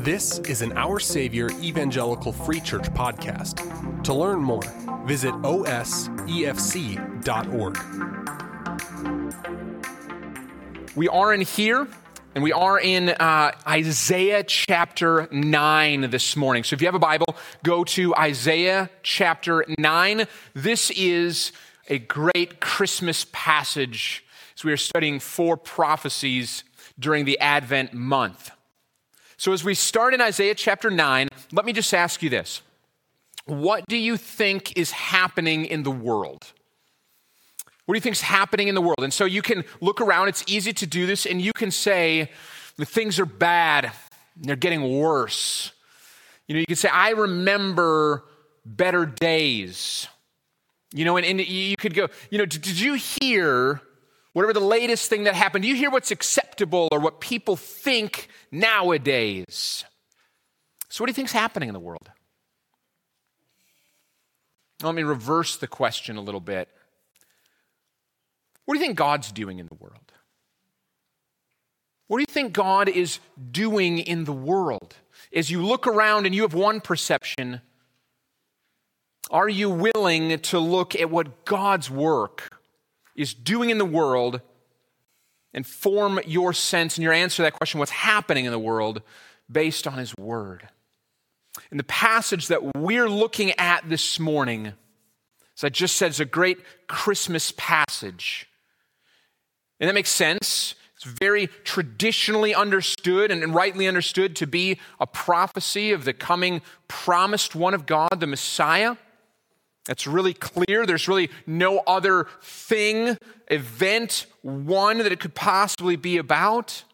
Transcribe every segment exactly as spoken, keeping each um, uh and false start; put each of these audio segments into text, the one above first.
This is an Our Savior Evangelical Free Church podcast. To learn more, visit O S E F C dot org. We are in here, and we are in uh, Isaiah chapter nine this morning. So if you have a Bible, go to Isaiah chapter nine. This is a great Christmas passage as we are studying four prophecies during the Advent month. So as we start in Isaiah chapter nine, let me just ask you this. What do you think is happening in the world? What do you think is happening in the world? And so you can look around, it's easy to do this, and you can say, the things are bad, they're getting worse. You know, you can say, I remember better days. You know, and, and you could go, you know, did, did you hear whatever the latest thing that happened? Do you hear what's acceptable or what people think nowadays? So what do you think is happening in the world? Let me reverse the question a little bit. What do you think God's doing in the world? What do you think God is doing in the world? As you look around and you have one perception, are you willing to look at what God's work is doing in the world and form your sense and your answer to that question, what's happening in the world, based on His Word? And the passage that we're looking at this morning, as I just said, is a great Christmas passage. And that makes sense. It's very traditionally understood and, and rightly understood to be a prophecy of the coming promised one of God, the Messiah. That's really clear. There's really no other thing, event, one that it could possibly be about.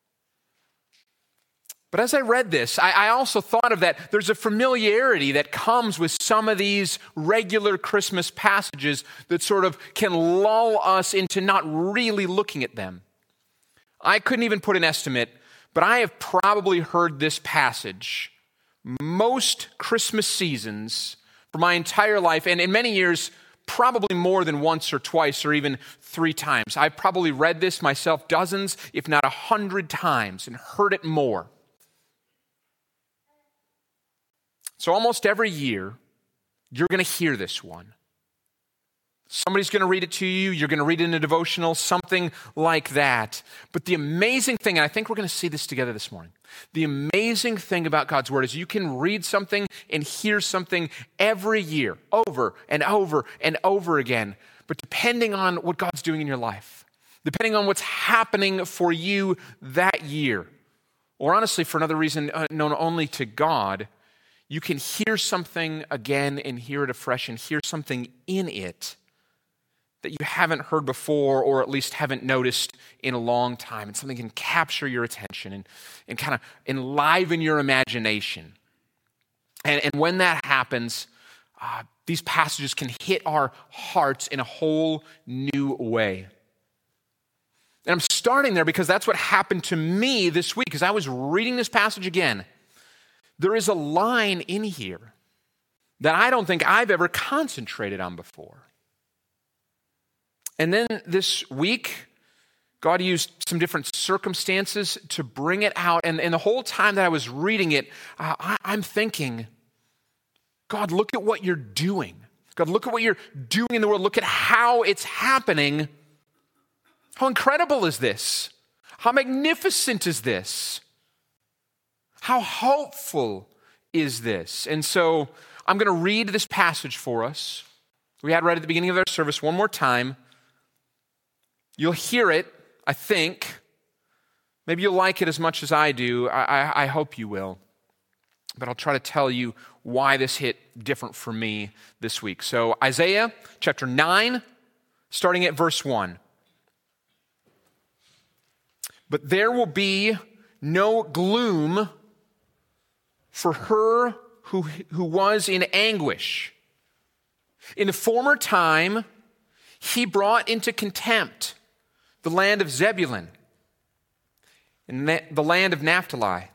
But as I read this, I, I also thought of that. There's a familiarity that comes with some of these regular Christmas passages that sort of can lull us into not really looking at them. I couldn't even put an estimate, but I have probably heard this passage most Christmas seasons for my entire life, and in many years, probably more than once or twice or even three times. I've probably read this myself dozens, if not a hundred times, and heard it more. So almost every year, you're going to hear this one. Somebody's going to read it to you. You're going to read it in a devotional, something like that. But the amazing thing, and I think we're going to see this together this morning, the amazing thing about God's Word is you can read something and hear something every year, over and over and over again. But depending on what God's doing in your life, depending on what's happening for you that year, or honestly for another reason known only to God, you can hear something again and hear it afresh and hear something in it that you haven't heard before, or at least haven't noticed in a long time. And something can capture your attention and, and kind of enliven your imagination. And, and when that happens, uh, these passages can hit our hearts in a whole new way. And I'm starting there because that's what happened to me this week. As I was reading this passage again, there is a line in here that I don't think I've ever concentrated on before. And then this week, God used some different circumstances to bring it out. And, and the whole time that I was reading it, uh, I, I'm thinking, God, look at what you're doing. God, look at what you're doing in the world. Look at how it's happening. How incredible is this? How magnificent is this? How hopeful is this? And so I'm going to read this passage for us. We had right at the beginning of our service one more time. You'll hear it, I think. Maybe you'll like it as much as I do. I, I, I hope you will. But I'll try to tell you why this hit different for me this week. So Isaiah chapter nine, starting at verse one. But there will be no gloom for her who, who was in anguish. In the former time, He brought into contempt the land of Zebulun and the land of Naphtali.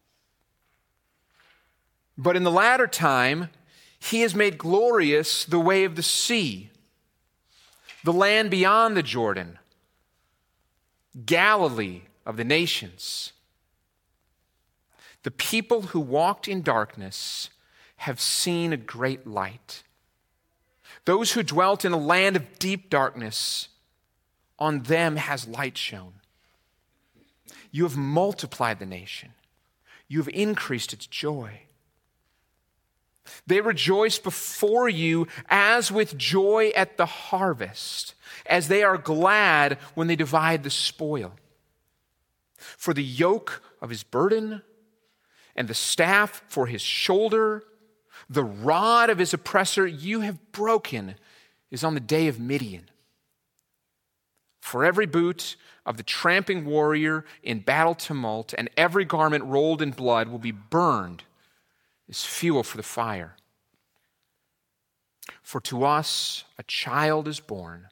But in the latter time, He has made glorious the way of the sea, the land beyond the Jordan, Galilee of the nations. The people who walked in darkness have seen a great light. Those who dwelt in a land of deep darkness, on them has light shone. You have multiplied the nation. You have increased its joy. They rejoice before you as with joy at the harvest, as they are glad when they divide the spoil. For the yoke of his burden and the staff for his shoulder, the rod of his oppressor you have broken is on the day of Midian. For every boot of the tramping warrior in battle tumult and every garment rolled in blood will be burned as fuel for the fire. For to us a child is born,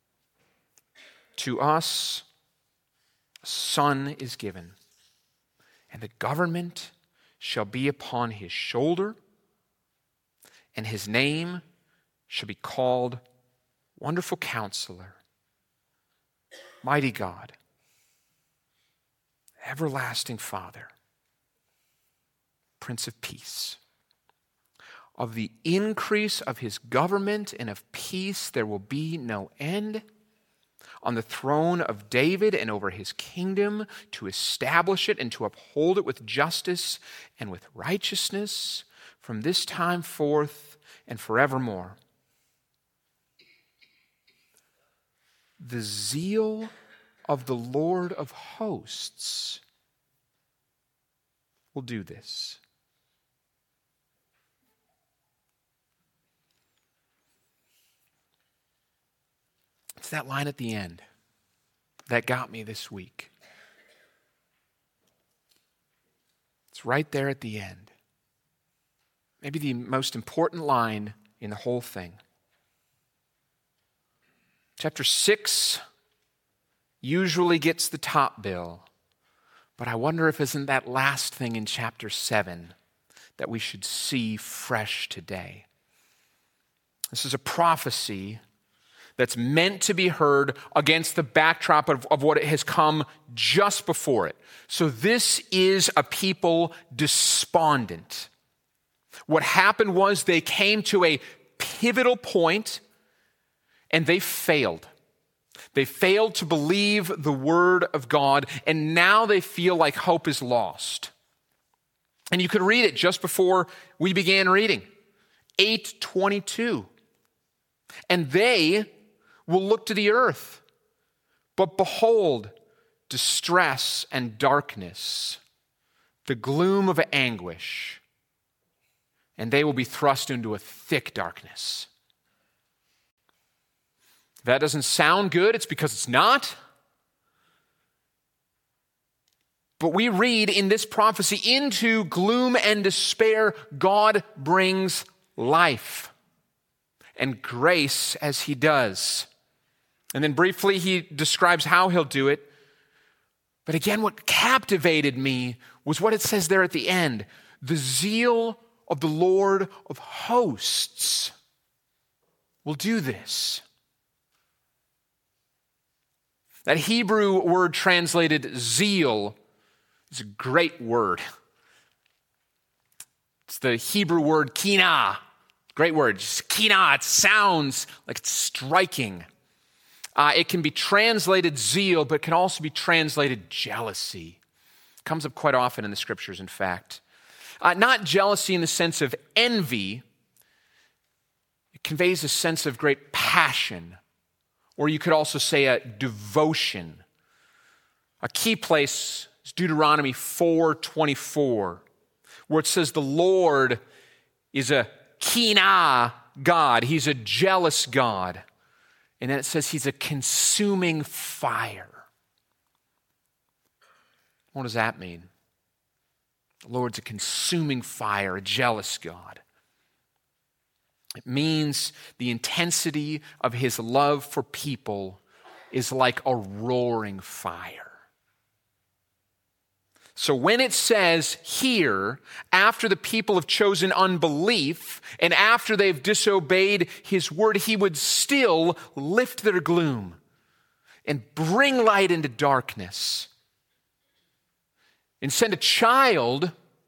to us a son is given, and the government shall be upon his shoulder, and his name shall be called Wonderful Counselor, Mighty God, Everlasting Father, Prince of Peace. Of the increase of his government and of peace there will be no end, on the throne of David and over his kingdom, to establish it and to uphold it with justice and with righteousness from this time forth and forevermore. The zeal of the Lord of hosts will do this. It's that line at the end that got me this week. It's right there at the end. Maybe the most important line in the whole thing. Chapter six usually gets the top bill, but I wonder if isn't that last thing in chapter seven that we should see fresh today. This is a prophecy that's meant to be heard against the backdrop of, of what has come just before it. So this is a people despondent. What happened was they came to a pivotal point and they failed. They failed to believe the word of God, and now they feel like hope is lost. And you could read it just before we began reading. eight twenty-two. And they will look to the earth, but behold, distress and darkness, the gloom of anguish, and they will be thrust into a thick darkness. If that doesn't sound good, it's because it's not. But we read in this prophecy, into gloom and despair, God brings life and grace as he does. And then briefly, he describes how he'll do it. But again, what captivated me was what it says there at the end. The zeal of the Lord of hosts will do this. That Hebrew word translated zeal is a great word. It's the Hebrew word kina. Great word. Just kina. It sounds like it's striking. Uh, it can be translated zeal, but can also be translated jealousy. It comes up quite often in the scriptures, in fact. Uh, not jealousy in the sense of envy. It conveys a sense of great passion. Or you could also say a devotion. A key place is Deuteronomy four twenty-four, where it says the Lord is a kina God. He's a jealous God. And then it says he's a consuming fire. What does that mean? The Lord's a consuming fire, a jealous God. It means the intensity of his love for people is like a roaring fire. So when it says here, after the people have chosen unbelief and after they've disobeyed his word, he would still lift their gloom and bring light into darkness and send a child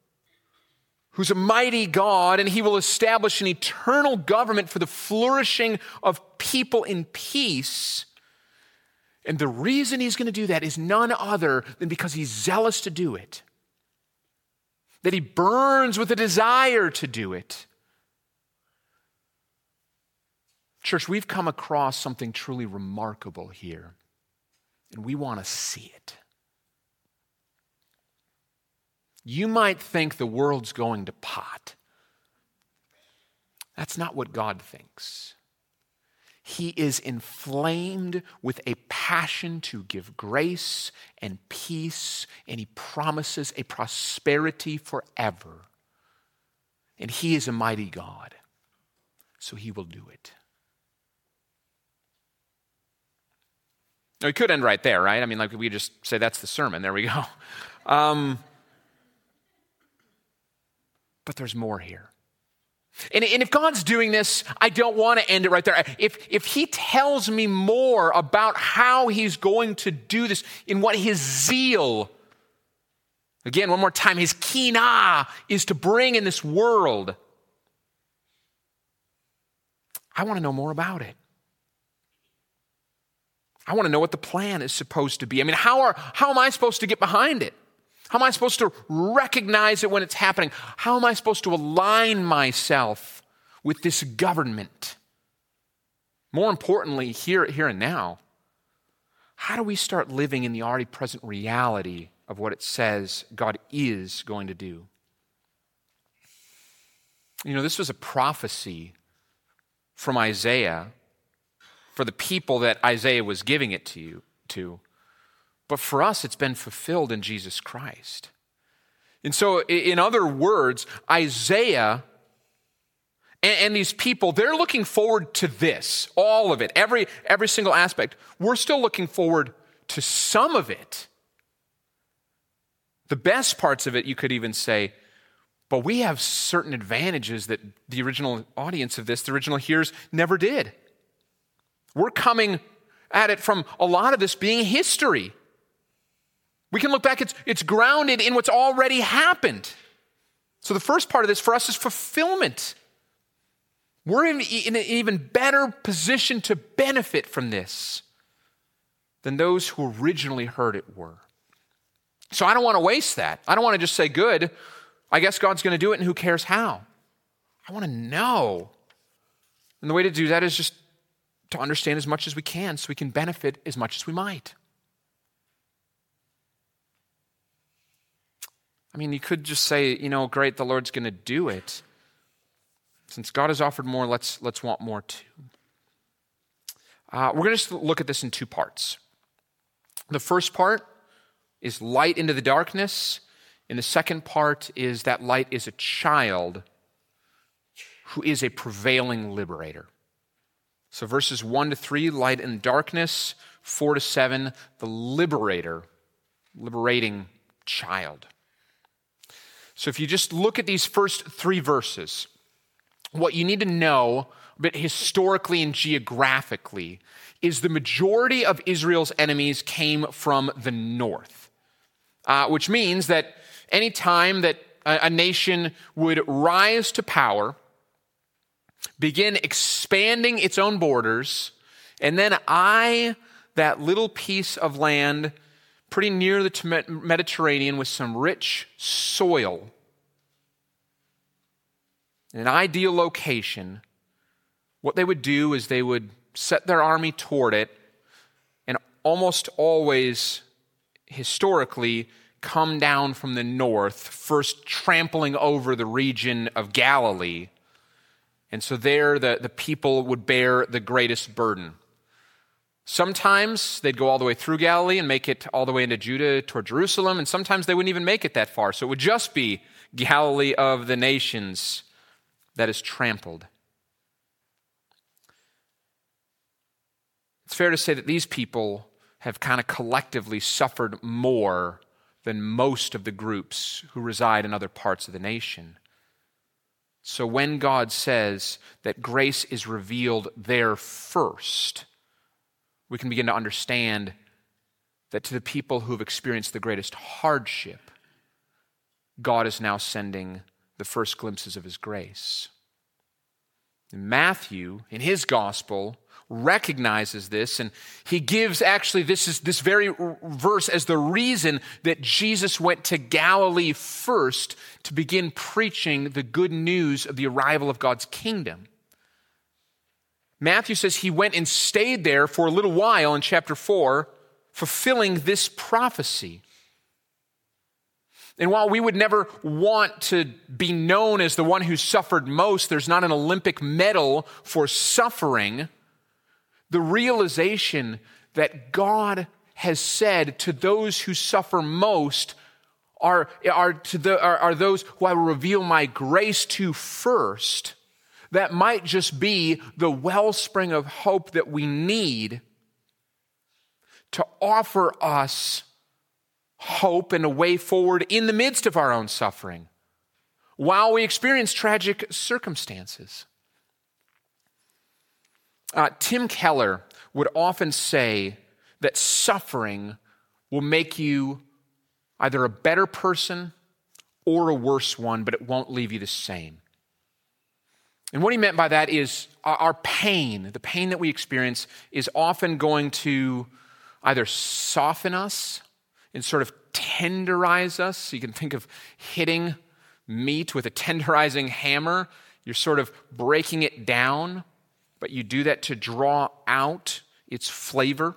who's a mighty God, and he will establish an eternal government for the flourishing of people in peace. And the reason he's going to do that is none other than because he's zealous to do it. That he burns with a desire to do it. Church, we've come across something truly remarkable here, and we want to see it. You might think the world's going to pot. That's not what God thinks. He is inflamed with a passion to give grace and peace, and he promises a prosperity forever. And he is a mighty God, so he will do it. Now, we could end right there, right? I mean, like we just say that's the sermon. There we go. Um, but there's more here. And, and if God's doing this, I don't want to end it right there. If, if he tells me more about how he's going to do this, in what his zeal, again, one more time, his kina is to bring in this world, I want to know more about it. I want to know what the plan is supposed to be. I mean, how are how am I supposed to get behind it? How am I supposed to recognize it when it's happening? How am I supposed to align myself with this government? More importantly, here, here and now, how do we start living in the already present reality of what it says God is going to do? You know, this was a prophecy from Isaiah for the people that Isaiah was giving it to you to. But for us, it's been fulfilled in Jesus Christ. And so, in other words, Isaiah and, and these people, they're looking forward to this, all of it, every, every single aspect. We're still looking forward to some of it. The best parts of it, you could even say, but we have certain advantages that the original audience of this, the original hearers, never did. We're coming at it from a lot of this being history. We can look back, it's, it's grounded in what's already happened. So the first part of this for us is fulfillment. We're in, in an even better position to benefit from this than those who originally heard it were. So I don't want to waste that. I don't want to just say, good, I guess God's going to do it and who cares how. I want to know. And the way to do that is just to understand as much as we can so we can benefit as much as we might. I mean, you could just say, you know, great, the Lord's going to do it. Since God has offered more, let's, let's want more too. Uh, we're going to look at this in two parts. The first part is light into the darkness, and the second part is that light is a child who is a prevailing liberator. So verses one to three, light and darkness. four to seven, the liberator, liberating child. So if you just look at these first three verses, what you need to know, a bit historically and geographically, is the majority of Israel's enemies came from the north, uh, which means that any time that a, a nation would rise to power, begin expanding its own borders, and then eye that little piece of land pretty near the Mediterranean with some rich soil, in an ideal location, what they would do is they would set their army toward it and almost always, historically, come down from the north, first trampling over the region of Galilee. And so there the, the people would bear the greatest burden. Sometimes they'd go all the way through Galilee and make it all the way into Judah toward Jerusalem, and sometimes they wouldn't even make it that far. So it would just be Galilee of the nations that is trampled. It's fair to say that these people have kind of collectively suffered more than most of the groups who reside in other parts of the nation. So when God says that grace is revealed there first, we can begin to understand that to the people who have experienced the greatest hardship, God is now sending the first glimpses of his grace. And Matthew, in his gospel, recognizes this, and he gives actually this is this very verse as the reason that Jesus went to Galilee first to begin preaching the good news of the arrival of God's kingdom. Matthew says he went and stayed there for a little while in chapter four, fulfilling this prophecy. And while we would never want to be known as the one who suffered most, there's not an Olympic medal for suffering. The realization that God has said to those who suffer most are, are, to the, are, are those who I will reveal my grace to first. That might just be the wellspring of hope that we need to offer us hope and a way forward in the midst of our own suffering while we experience tragic circumstances. Uh, Tim Keller would often say that suffering will make you either a better person or a worse one, but it won't leave you the same. And what he meant by that is our, our pain, the pain that we experience, is often going to either soften us and sort of tenderize us. So you can think of hitting meat with a tenderizing hammer. You're sort of breaking it down, but you do that to draw out its flavor.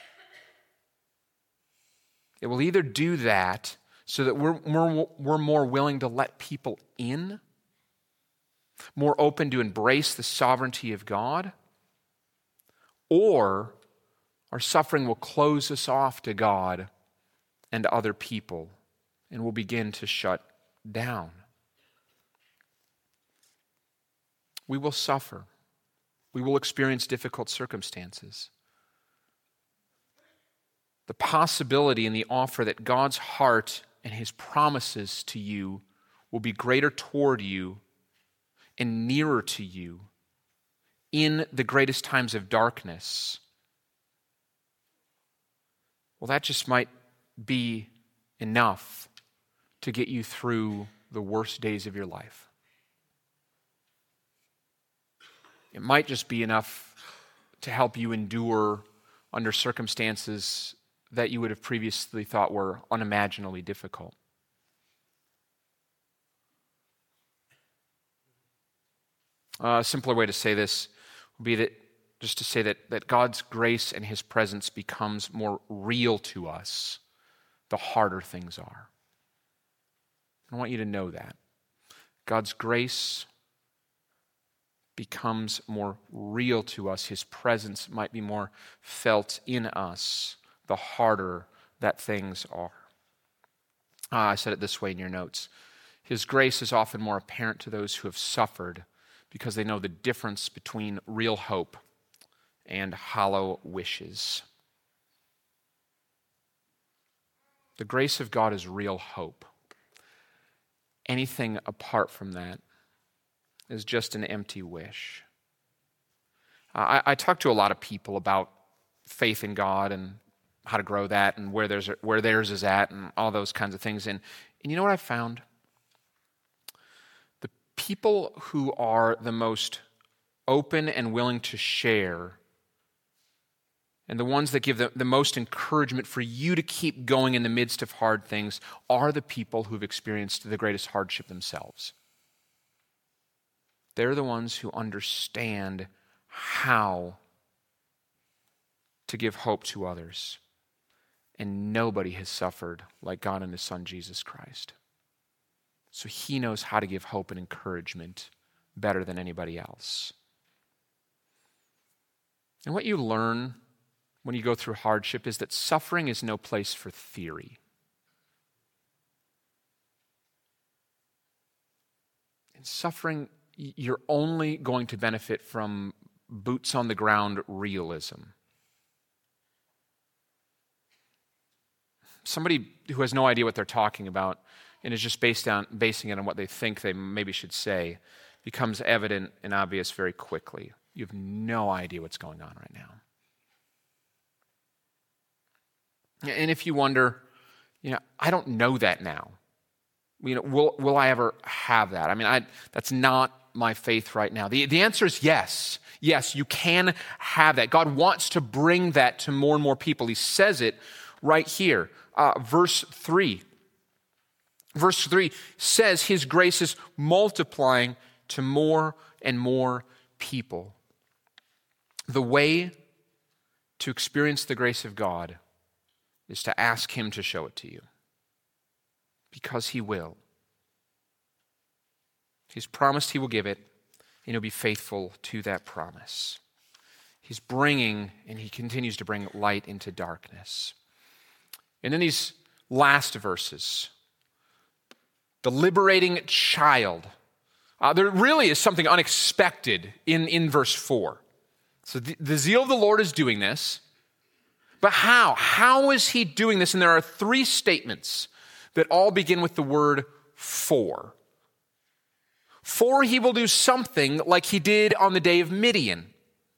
It will either do that so that we're, we're, we're more willing to let people in, more open to embrace the sovereignty of God, or our suffering will close us off to God and other people, and we'll begin to shut down. We will suffer. We will experience difficult circumstances. The possibility and the offer that God's heart and his promises to you will be greater toward you and nearer to you in the greatest times of darkness. Well, that just might be enough to get you through the worst days of your life. It might just be enough to help you endure under circumstances that you would have previously thought were unimaginably difficult. Uh, a simpler way to say this would be that just to say that, that God's grace and his presence becomes more real to us the harder things are. I want you to know that. God's grace becomes more real to us. His presence might be more felt in us the harder that things are. Uh, I said it this way in your notes. His grace is often more apparent to those who have suffered because they know the difference between real hope and hollow wishes. The grace of God is real hope. Anything apart from that is just an empty wish. Uh, I, I talk to a lot of people about faith in God and how to grow that and where there's where theirs is at and all those kinds of things. And, and you know what I found? The people who are the most open and willing to share and the ones that give the, the most encouragement for you to keep going in the midst of hard things are the people who've experienced the greatest hardship themselves. They're the ones who understand how to give hope to others. And nobody has suffered like God and his Son, Jesus Christ. So he knows how to give hope and encouragement better than anybody else. And what you learn when you go through hardship is that suffering is no place for theory. In suffering, you're only going to benefit from boots on the ground realism. Somebody who has no idea what they're talking about and is just based on, basing it on what they think they maybe should say becomes evident and obvious very quickly. You have no idea what's going on right now. And if you wonder, you know, I don't know that now. you know, will, will I ever have that? I mean, I, that's not my faith right now. The, the answer is yes. Yes, you can have that. God wants to bring that to more and more people. He says it right here. Uh, verse three. Verse three says his grace is multiplying to more and more people. The way to experience the grace of God is to ask him to show it to you. Because he will. He's promised he will give it, and he'll be faithful to that promise. He's bringing, and he continues to bring light into darkness. And in these last verses, the liberating child, uh, there really is something unexpected in, in verse four. So the, the zeal of the Lord is doing this, but how? How is he doing this? And there are three statements that all begin with the word for. For he will do something like he did on the day of Midian.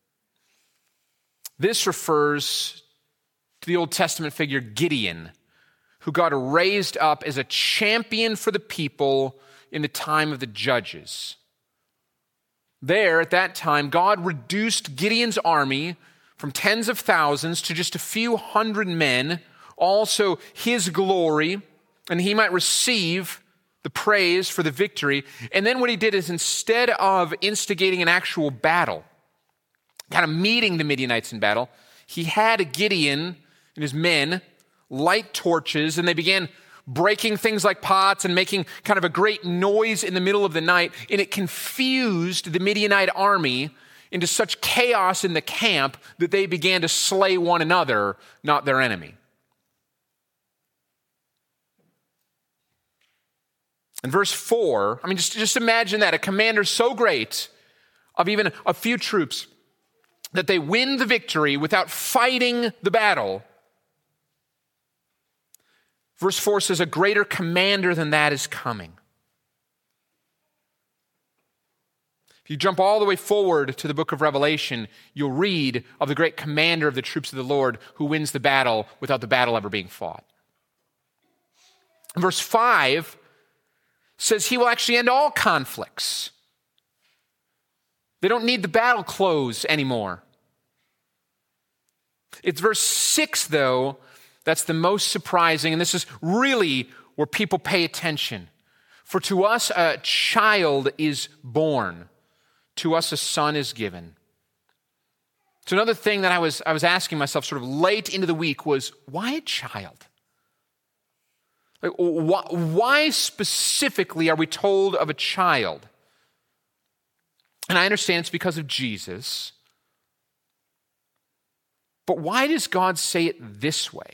This refers to the Old Testament figure Gideon, who God raised up as a champion for the people in the time of the judges. There, at that time, God reduced Gideon's army from tens of thousands to just a few hundred men, also his glory, and he might receive the praise for the victory. And then what he did is, instead of instigating an actual battle, kind of meeting the Midianites in battle, he had Gideon and his men light torches, and they began breaking things like pots and making kind of a great noise in the middle of the night, and it confused the Midianite army into such chaos in the camp that they began to slay one another, not their enemy. In verse four, I mean, just, just imagine that, a commander so great of even a few troops that they win the victory without fighting the battle. Verse four says, a greater commander than that is coming. If you jump all the way forward to the book of Revelation, you'll read of the great commander of the troops of the Lord who wins the battle without the battle ever being fought. Verse five says he will actually end all conflicts. They don't need the battle clothes anymore. It's verse six, though, that's the most surprising, and this is really where people pay attention. For to us a child is born, to us a son is given. So another thing that I was, I was asking myself sort of late into the week was, why a child? Like, why, why specifically are we told of a child? And I understand it's because of Jesus. But why does God say it this way?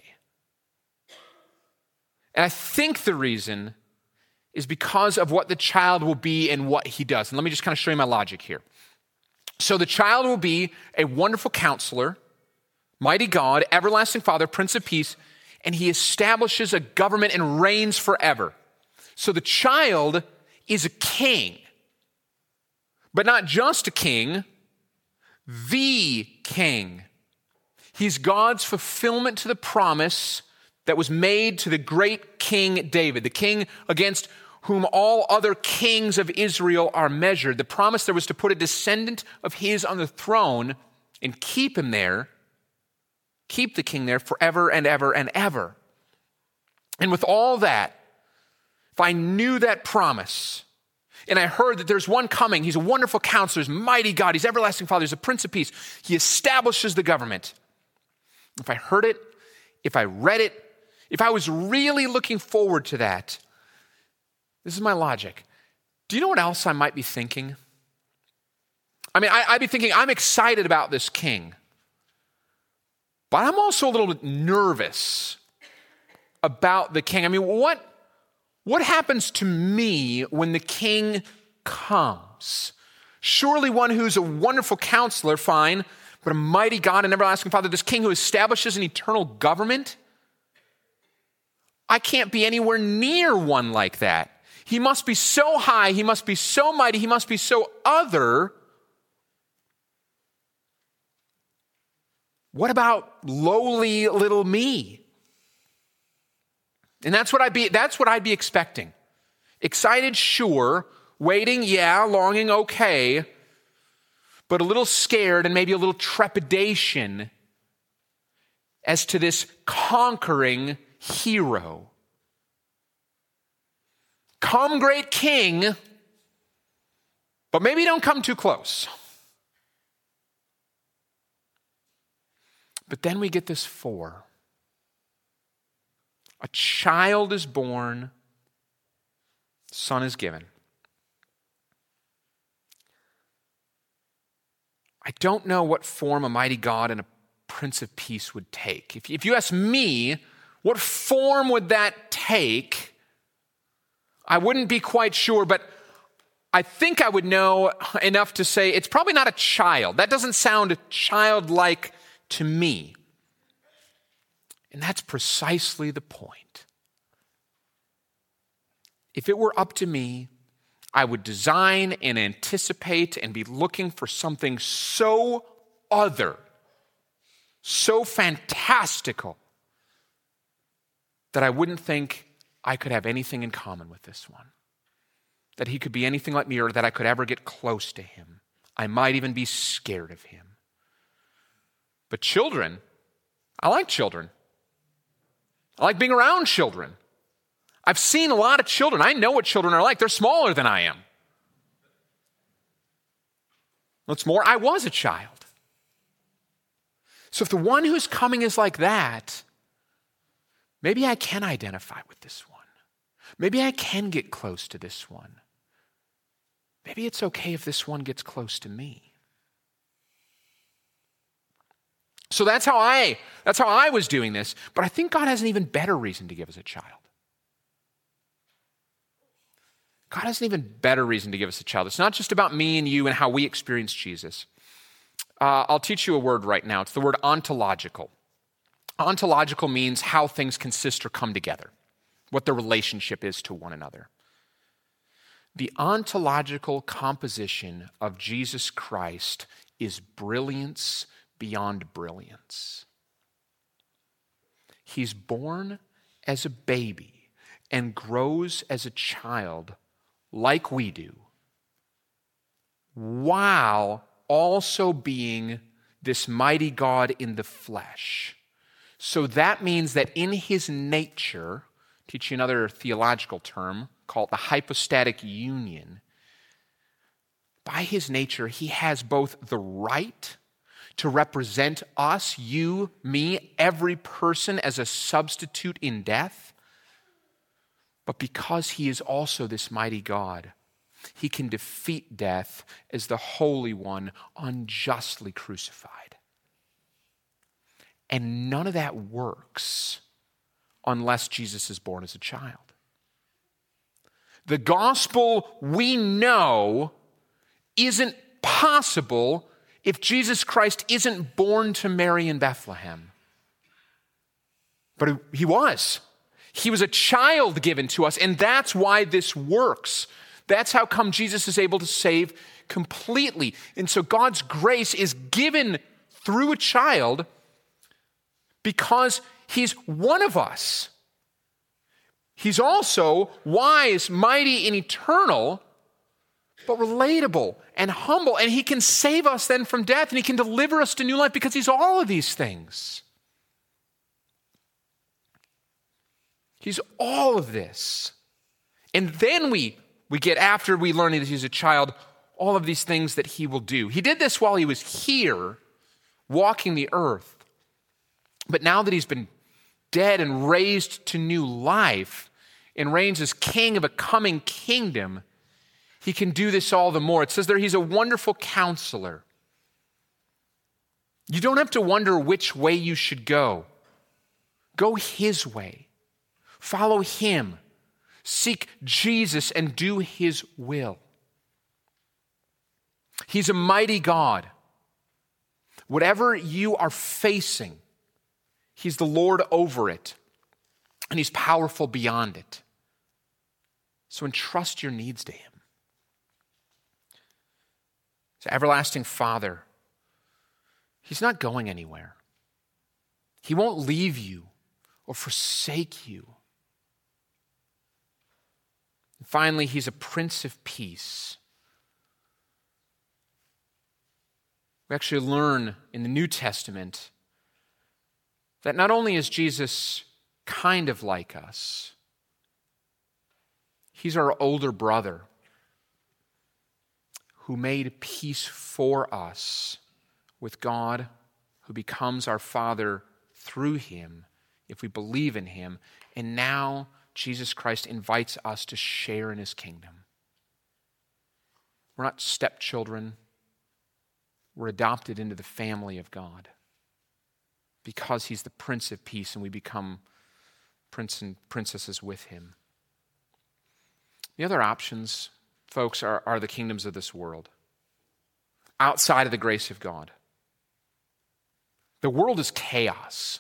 And I think the reason is because of what the child will be and what he does. And let me just kind of show you my logic here. So the child will be a wonderful counselor, mighty God, everlasting Father, Prince of Peace, and he establishes a government and reigns forever. So the child is a king, but not just a king, the king. He's God's fulfillment to the promise that was made to the great King David, the king against whom all other kings of Israel are measured. The promise there was to put a descendant of his on the throne and keep him there, keep the king there forever and ever and ever. And with all that, if I knew that promise, and I heard that there's one coming, he's a wonderful counselor, he's mighty God, he's everlasting Father, he's a Prince of Peace, he establishes the government. If I heard it, if I read it, if I was really looking forward to that, this is my logic. Do you know what else I might be thinking? I mean, I, I'd be thinking, I'm excited about this king, but I'm also a little bit nervous about the king. I mean, what, what happens to me when the king comes? Surely one who's a wonderful counselor, fine, but a mighty God and everlasting Father, this king who establishes an eternal government? I can't be anywhere near one like that. He must be so high, he must be so mighty, he must be so other. What about lowly little me? And that's what I'd be, that's what I'd be expecting. Excited, sure. Waiting, yeah. Longing, okay. But a little scared and maybe a little trepidation as to this conquering hero. Come, great King, but maybe don't come too close. But then we get this four. A child is born, son is given. I don't know what form a mighty God and a Prince of Peace would take. If, if you ask me, what form would that take? I wouldn't be quite sure, but I think I would know enough to say it's probably not a child. That doesn't sound childlike to me. And that's precisely the point. If it were up to me, I would design and anticipate and be looking for something so other, so fantastical, that I wouldn't think I could have anything in common with this one. That he could be anything like me or that I could ever get close to him. I might even be scared of him. But children, I like children. I like being around children. I've seen a lot of children. I know what children are like. They're smaller than I am. What's more, I was a child. So if the one who's coming is like that, maybe I can identify with this one. Maybe I can get close to this one. Maybe it's okay if this one gets close to me. So that's how I, that's how I was doing this. But I think God has an even better reason to give us a child. God has an even better reason to give us a child. It's not just about me and you and how we experience Jesus. Uh, I'll teach you a word right now. It's the word ontological. Ontological means how things consist or come together, what the relationship is to one another. The ontological composition of Jesus Christ is brilliance beyond brilliance. He's born as a baby and grows as a child like we do, while also being this mighty God in the flesh. So that means that in his nature, teach you another theological term called the hypostatic union. By his nature, he has both the right to represent us, you, me, every person as a substitute in death. But because he is also this mighty God, he can defeat death as the Holy One unjustly crucified. And none of that works unless Jesus is born as a child. The gospel we know isn't possible if Jesus Christ isn't born to Mary in Bethlehem. But he was. He was a child given to us, and that's why this works. That's how come Jesus is able to save completely. And so God's grace is given through a child because he's one of us. He's also wise, mighty, and eternal, but relatable and humble. And he can save us then from death, and he can deliver us to new life because he's all of these things. He's all of this. And then we, we get, after we learn that he's a child, all of these things that he will do. He did this while he was here, walking the earth. But now that he's been dead and raised to new life and reigns as king of a coming kingdom, he can do this all the more. It says there he's a wonderful counselor. You don't have to wonder which way you should go. Go his way. Follow him. Seek Jesus and do his will. He's a mighty God. Whatever you are facing, he's the Lord over it, and he's powerful beyond it. So entrust your needs to him. So, everlasting Father, he's not going anywhere. He won't leave you or forsake you. In Finally, he's a Prince of Peace. We actually learn in the New Testament that not only is Jesus kind of like us, he's our older brother who made peace for us with God, who becomes our Father through him if we believe in him. And now Jesus Christ invites us to share in his kingdom. We're not stepchildren. We're adopted into the family of God because he's the Prince of Peace and we become prince and princesses with him. The other options, folks, are, are the kingdoms of this world, outside of the grace of God. The world is chaos.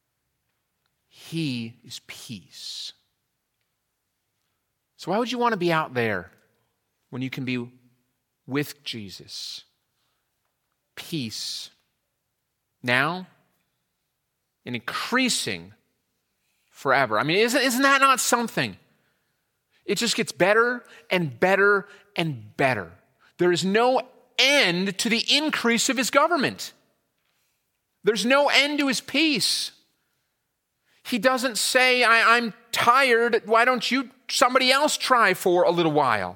He is peace. So why would you want to be out there when you can be with Jesus? Peace now and increasing forever. I mean, isn't, isn't that not something? It just gets better and better and better. There is no end to the increase of his government. There's no end to his peace. He doesn't say, I, I'm tired. Why don't you, somebody else try for a little while?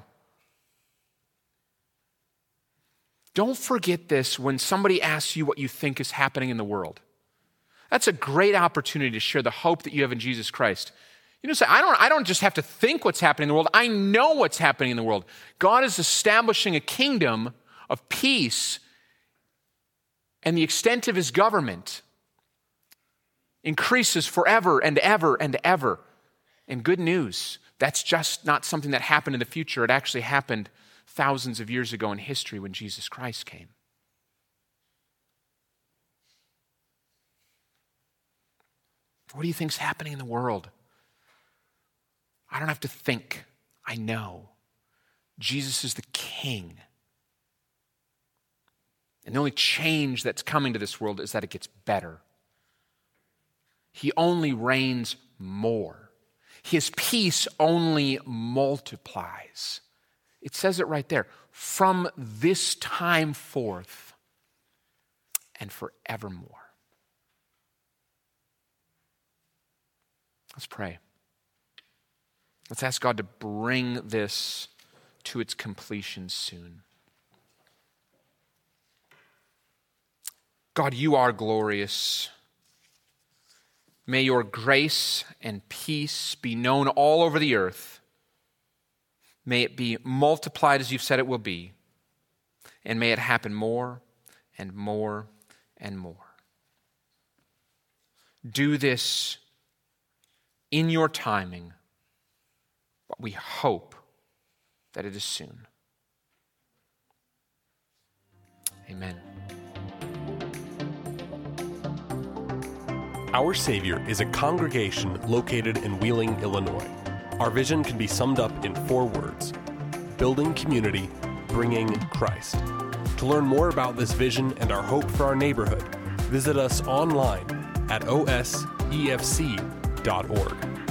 Don't forget this when somebody asks you what you think is happening in the world. That's a great opportunity to share the hope that you have in Jesus Christ. You know, say, I don't, I don't just have to think what's happening in the world. I know what's happening in the world. God is establishing a kingdom of peace, and the extent of his government increases forever and ever and ever. And good news, that's just not something that happened in the future. It actually happened thousands of years ago in history when Jesus Christ came. What do you think's happening in the world? I don't have to think. I know. Jesus is the King. And the only change that's coming to this world is that it gets better. He only reigns more. His peace only multiplies. It says it right there. From this time forth and forevermore. Let's pray. Let's ask God to bring this to its completion soon. God, you are glorious. May your grace and peace be known all over the earth. May it be multiplied as you've said it will be. And may it happen more and more and more. Do this in your timing, but we hope that it is soon. Amen. Our Savior is a congregation located in Wheeling, Illinois. Our vision can be summed up in four words: building community, bringing Christ. To learn more about this vision and our hope for our neighborhood, visit us online at o s e f c dot org.